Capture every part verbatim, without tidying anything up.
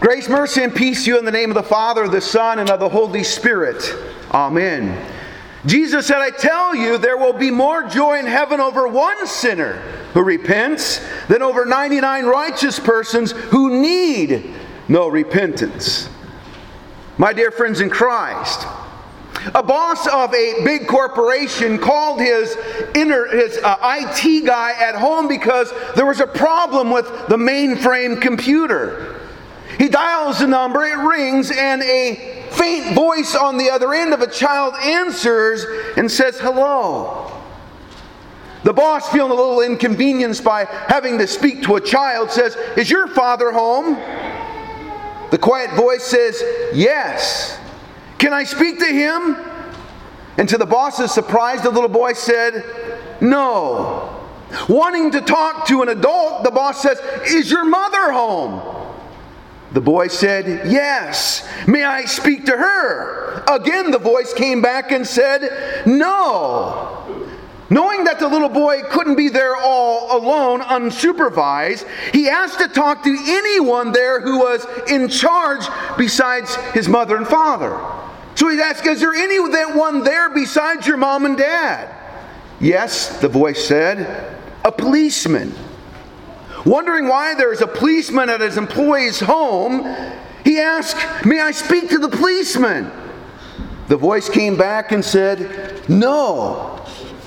Grace, mercy, and peace to you in the name of the Father, the Son, and of the Holy Spirit. Amen. Jesus said, I tell you, there will be more joy in heaven over one sinner who repents than over ninety-nine righteous persons who need no repentance. My dear friends in Christ, a boss of a big corporation called his inner, his uh, I T guy at home because there was a problem with the mainframe computer. He dials the number, it rings, and a faint voice on the other end of a child answers and says, hello. The boss, feeling a little inconvenienced by having to speak to a child, says, is your father home? The quiet voice says, yes. Can I speak to him? And to the boss's surprise, the little boy said, no. Wanting to talk to an adult, the boss says, is your mother home? The boy said, yes. May I speak to her? Again, the voice came back and said, no. Knowing that the little boy couldn't be there all alone, unsupervised, he asked to talk to anyone there who was in charge besides his mother and father. So he asked, is there anyone there besides your mom and dad? Yes, the voice said, a policeman. Wondering why there is a policeman at his employee's home, he asked, may I speak to the policeman? The voice came back and said, no.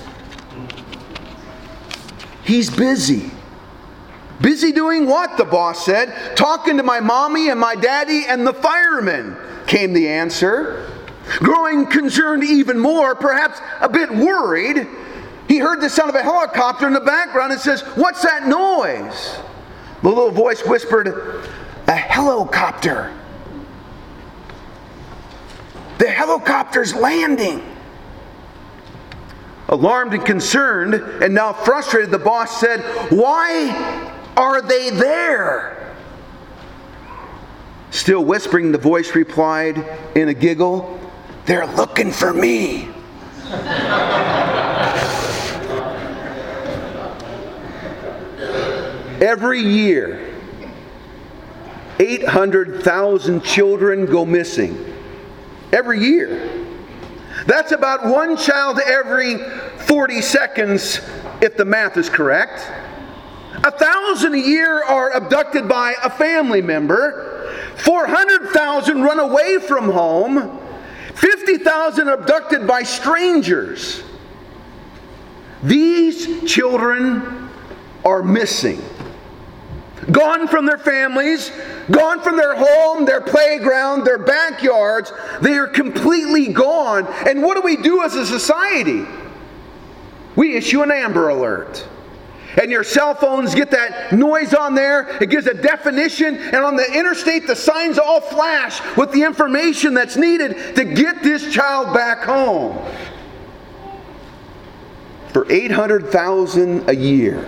He's busy. Busy doing what? The boss said. Talking to my mommy and my daddy and the firemen, came the answer. Growing concerned even more, perhaps a bit worried, he heard the sound of a helicopter in the background and says, what's that noise? The little voice whispered, a helicopter. The helicopter's landing. Alarmed and concerned, and now frustrated, the boss said, why are they there? Still whispering, the voice replied in a giggle, they're looking for me. Every year, eight hundred thousand children go missing. Every year. That's about one child every forty seconds, if the math is correct. A thousand a year are abducted by a family member. four hundred thousand run away from home. fifty thousand abducted by strangers. These children are missing. Gone from their families, gone from their home, their playground, their backyards. They are completely gone. And what do we do as a society? We issue an Amber Alert. And your cell phones get that noise on there. It gives a definition. And on the interstate, the signs all flash with the information that's needed to get this child back home. For eight hundred thousand a year.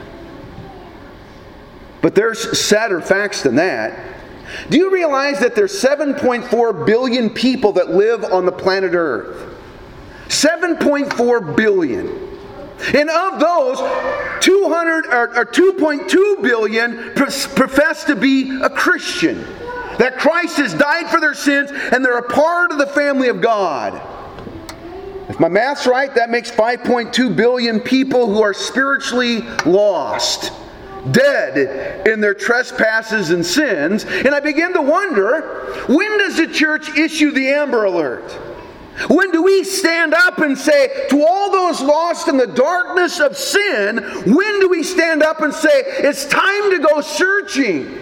But there's sadder facts than that. Do you realize that there's seven point four billion people that live on the planet Earth? seven point four billion. And of those, two hundred or, or two point two billion profess to be a Christian. That Christ has died for their sins and they're a part of the family of God. If my math's right, that makes five point two billion people who are spiritually lost. Dead in their trespasses and sins. And I begin to wonder, when does the church issue the Amber Alert? When do we stand up and say to all those lost in the darkness of sin, when do we stand up and say, it's time to go searching?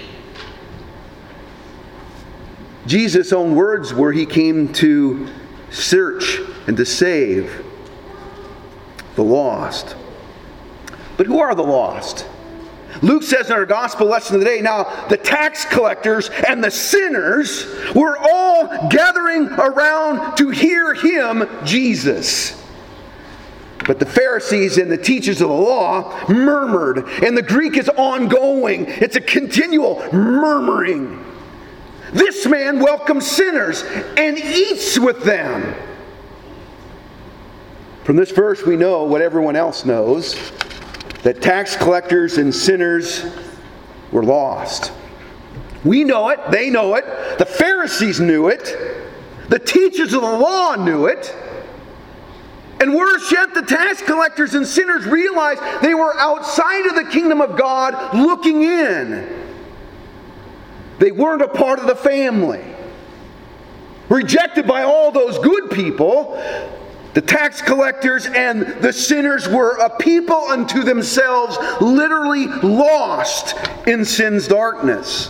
Jesus' own words were he came to search and to save the lost. But who are the lost? Luke says in our gospel lesson today, now the tax collectors and the sinners were all gathering around to hear him, Jesus. But the Pharisees and the teachers of the law murmured, and the Greek is ongoing. It's a continual murmuring. This man welcomes sinners and eats with them. From this verse we know what everyone else knows, that tax collectors and sinners were lost. We know it. They know it. The Pharisees knew it. The teachers of the law knew it. And worse yet, the tax collectors and sinners realized they were outside of the kingdom of God looking in. They weren't a part of the family. Rejected by all those good people, the tax collectors and the sinners were a people unto themselves, literally lost in sin's darkness.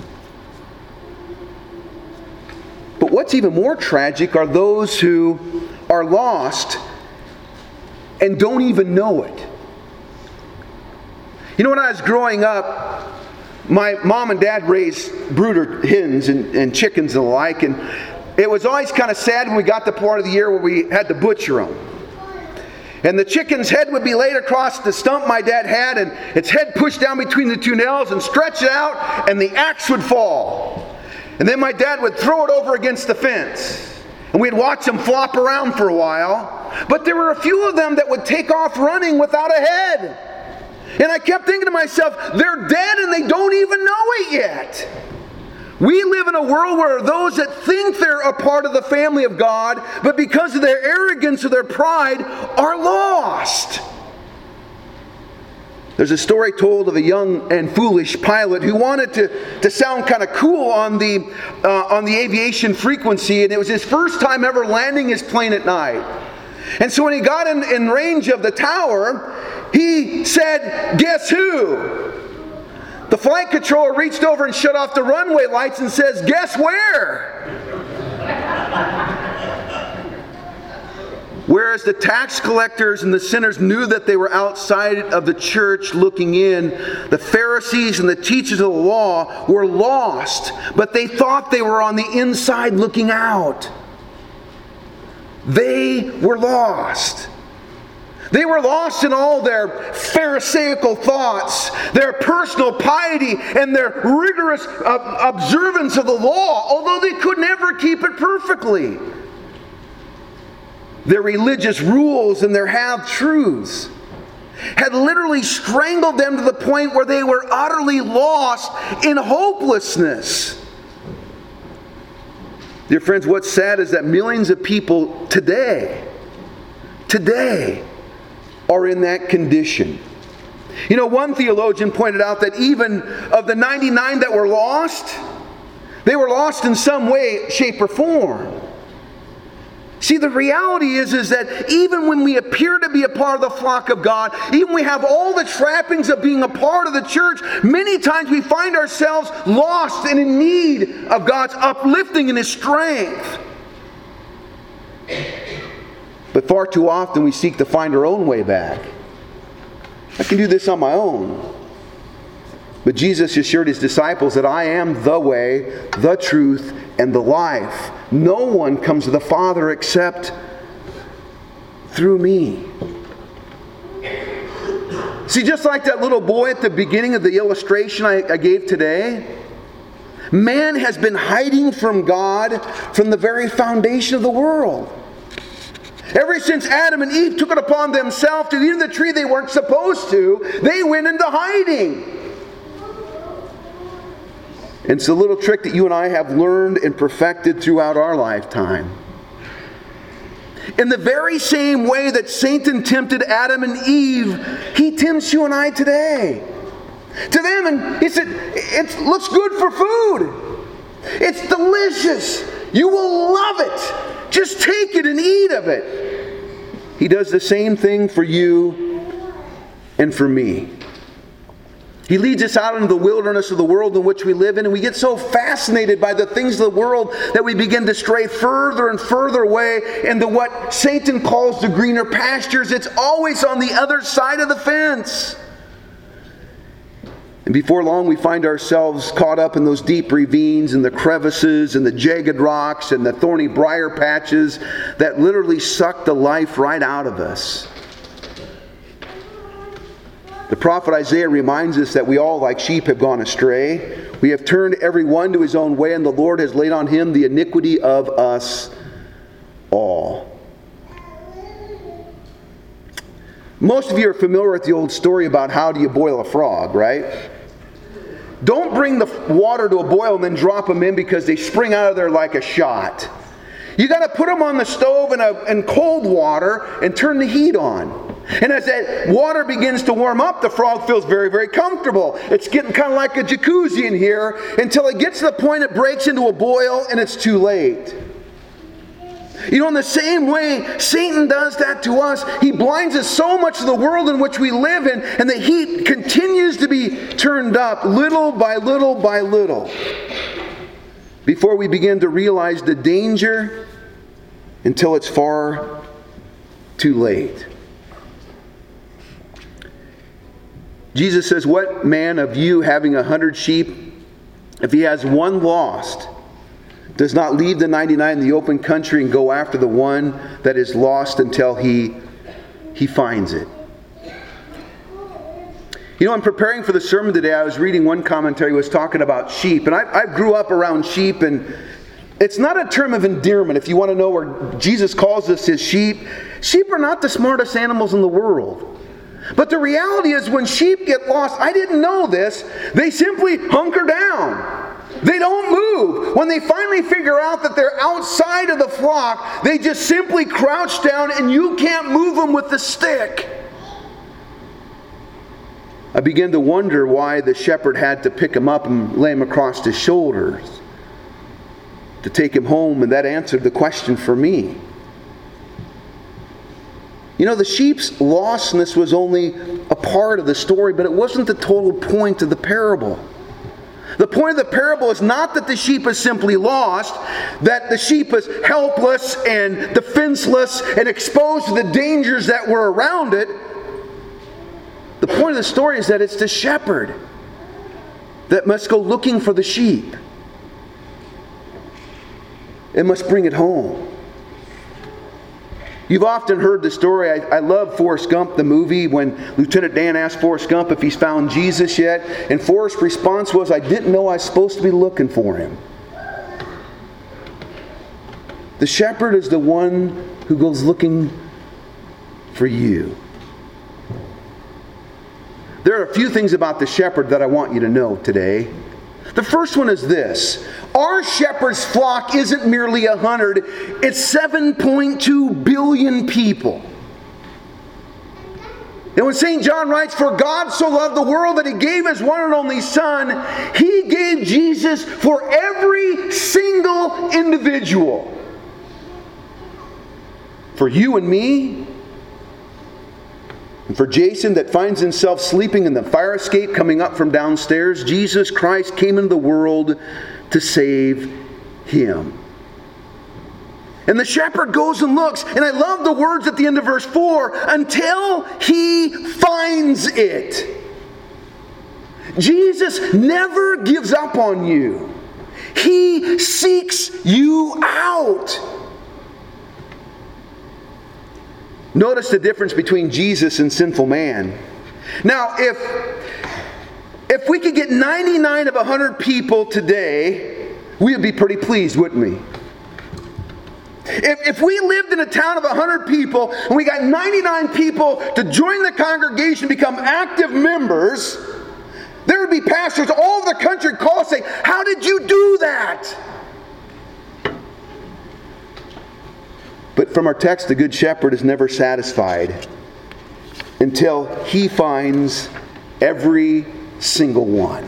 But what's even more tragic are those who are lost and don't even know it. You know, when I was growing up, my mom and dad raised brooder hens and, and chickens and the like, and it was always kind of sad when we got to the part of the year where we had to butcher them. And the chicken's head would be laid across the stump my dad had, and its head pushed down between the two nails and stretch it out, and the axe would fall. And then my dad would throw it over against the fence. And we'd watch them flop around for a while. But there were a few of them that would take off running without a head. And I kept thinking to myself, they're dead and they don't even know it yet. We live in a world where those that think they're a part of the family of God, but because of their arrogance or their pride, are lost. There's a story told of a young and foolish pilot who wanted to, to sound kind of cool on the, uh, on the aviation frequency, and it was his first time ever landing his plane at night. And so when he got in, in range of the tower, he said, "Guess who?" The flight controller reached over and shut off the runway lights and says, "Guess where?" Whereas the tax collectors and the sinners knew that they were outside of the church looking in, the Pharisees and the teachers of the law were lost, but they thought they were on the inside looking out. They were lost. They were lost in all their pharisaical thoughts, their personal piety, and their rigorous uh, observance of the law, although they could never keep it perfectly. Their religious rules and their half-truths had literally strangled them to the point where they were utterly lost in hopelessness. Dear friends, what's sad is that millions of people today, today, are in that condition. You know, one theologian pointed out that even of the ninety-nine that were lost, they were lost in some way, shape, or form. See, the reality is, is that even when we appear to be a part of the flock of God, even when we have all the trappings of being a part of the church, many times we find ourselves lost and in need of God's uplifting and His strength. But far too often we seek to find our own way back. I can do this on my own. But Jesus assured His disciples that I am the way, the truth, and the life. No one comes to the Father except through me. See, just like that little boy at the beginning of the illustration I, I gave today, man has been hiding from God from the very foundation of the world. Ever since Adam and Eve took it upon themselves to eat of the tree they weren't supposed to, they went into hiding. It's a little trick that you and I have learned and perfected throughout our lifetime. In the very same way that Satan tempted Adam and Eve, he tempts you and I today. To them, and he said, it looks good for food. It's delicious. You will love it. Just take it and eat of it. He does the same thing for you and for me. He leads us out into the wilderness of the world in which we live in, and we get so fascinated by the things of the world that we begin to stray further and further away into what Satan calls the greener pastures. It's always on the other side of the fence. And before long we find ourselves caught up in those deep ravines and the crevices and the jagged rocks and the thorny briar patches that literally suck the life right out of us. The prophet Isaiah reminds us that we all, like sheep, have gone astray. We have turned every one to his own way, and the Lord has laid on him the iniquity of us all. Most of you are familiar with the old story about how do you boil a frog, right? don't bring the water to a boil and then drop them in because they spring out of there like a shot. You got to put them on the stove in, a, in cold water and turn the heat on. And as that water begins to warm up, the frog feels very, very comfortable. It's getting kind of like a jacuzzi in here until it gets to the point it breaks into a boil and it's too late. You know, in the same way, Satan does that to us. He blinds us so much of the world in which we live in, and the heat continues to be turned up little by little by little before we begin to realize the danger until it's far too late. Jesus says, what man of you having a hundred sheep, if he has one lost, does not leave the ninety-nine in the open country and go after the one that is lost until he, he finds it? You know, I'm preparing for the sermon today. I was reading one commentary was talking about sheep. And I, I grew up around sheep, and it's not a term of endearment. If you want to know where Jesus calls us his sheep, sheep are not the smartest animals in the world. But the reality is when sheep get lost, I didn't know this, they simply hunker down. They don't move. When they finally figure out that they're outside of the flock, they just simply crouch down and you can't move them with the stick. I began to wonder why the shepherd had to pick him up and lay him across his shoulders to take him home, and that answered the question for me. You know, the sheep's lostness was only a part of the story, but it wasn't the total point of the parable. The point of the parable is not that the sheep is simply lost, that the sheep is helpless and defenseless and exposed to the dangers that were around it. The point of the story is that it's the shepherd that must go looking for the sheep. It must bring it home. You've often heard the story. I, I love Forrest Gump, the movie, when Lieutenant Dan asked Forrest Gump if he's found Jesus yet. And Forrest's response was, I didn't know I was supposed to be looking for him. The shepherd is the one who goes looking for you. There are a few things about the shepherd that I want you to know today. The first one is this. Our shepherd's flock isn't merely a hundred, it's seven point two billion people. And when Saint John writes, for God so loved the world that he gave his one and only Son, he gave Jesus for every single individual. For you and me, and for Jason that finds himself sleeping in the fire escape coming up from downstairs, Jesus Christ came into the world to save him. And the shepherd goes and looks, and I love the words at the end of verse four, until he finds it. Jesus never gives up on you. He seeks you out. Notice the difference between Jesus and sinful man. Now, if if we could get ninety-nine of one hundred people today, we would be pretty pleased, wouldn't we? If, if we lived in a town of one hundred people and we got ninety-nine people to join the congregation, become active members, there would be pastors all over the country call and say, how did you do that? But from our text, the Good Shepherd is never satisfied until he finds every single one.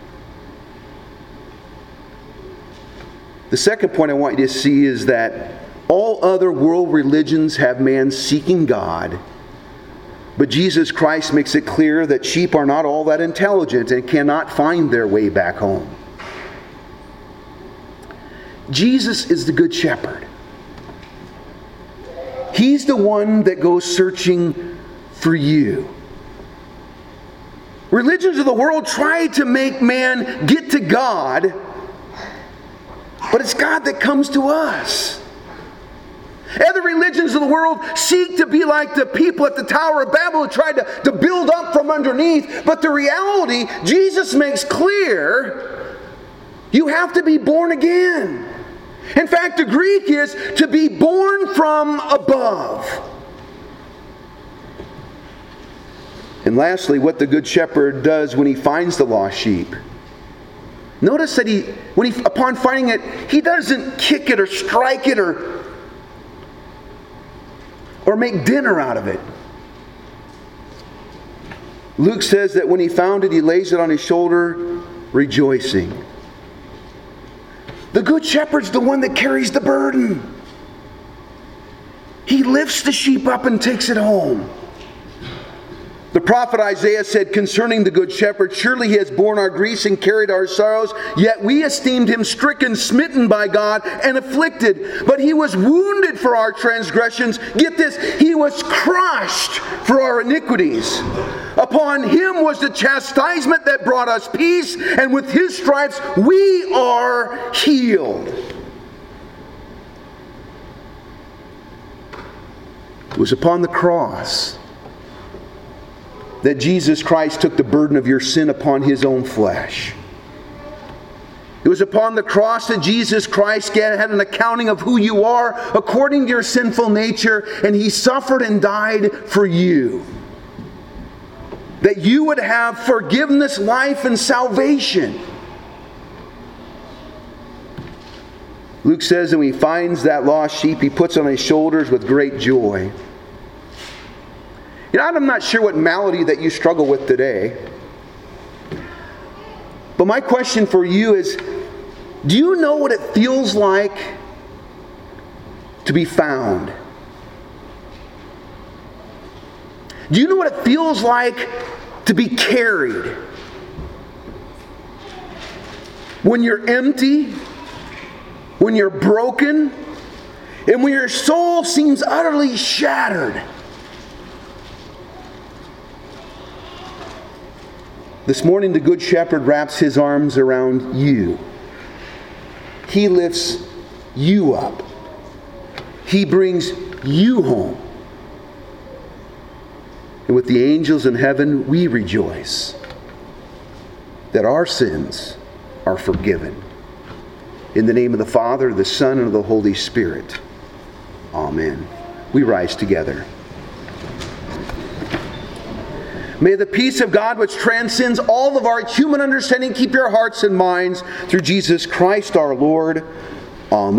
The second point I want you to see is that all other world religions have man seeking God, but Jesus Christ makes it clear that sheep are not all that intelligent and cannot find their way back home. Jesus is the Good Shepherd. He's the one that goes searching for you. Religions of the world try to make man get to God, but it's God that comes to us. Other religions of the world seek to be like the people at the Tower of Babel who tried to, to build up from underneath. But the reality, Jesus makes clear, you have to be born again. In fact, the Greek is to be born from above. And lastly, what the Good Shepherd does when he finds the lost sheep Notice that he, when he, upon finding it, he doesn't kick it or strike it or, or make dinner out of it. Luke says that when he found it, he lays it on his shoulder, rejoicing. The good shepherd's the one that carries the burden. He lifts the sheep up and takes it home. The prophet Isaiah said concerning the good shepherd, surely he has borne our griefs and carried our sorrows, yet we esteemed him stricken, smitten by God, and afflicted. But he was wounded for our transgressions. Get this, he was crushed for our iniquities. Upon him was the chastisement that brought us peace, and with his stripes we are healed. It was upon the cross that Jesus Christ took the burden of your sin upon his own flesh. It was upon the cross that Jesus Christ had an accounting of who you are according to your sinful nature, and he suffered and died for you. That you would have forgiveness, life, and salvation. Luke says that when he finds that lost sheep, he puts it on his shoulders with great joy. You know, I'm not sure what malady that you struggle with today. But my question for you is, do you know what it feels like to be found? Do you know what it feels like to be carried? When you're empty, when you're broken, and when your soul seems utterly shattered. This morning, the Good Shepherd wraps his arms around you. He lifts you up. He brings you home. And with the angels in heaven, we rejoice that our sins are forgiven. In the name of the Father, the Son, and of the Holy Spirit. Amen. We rise together. May the peace of God, which transcends all of our human understanding, keep your hearts and minds through Jesus Christ our Lord. Amen.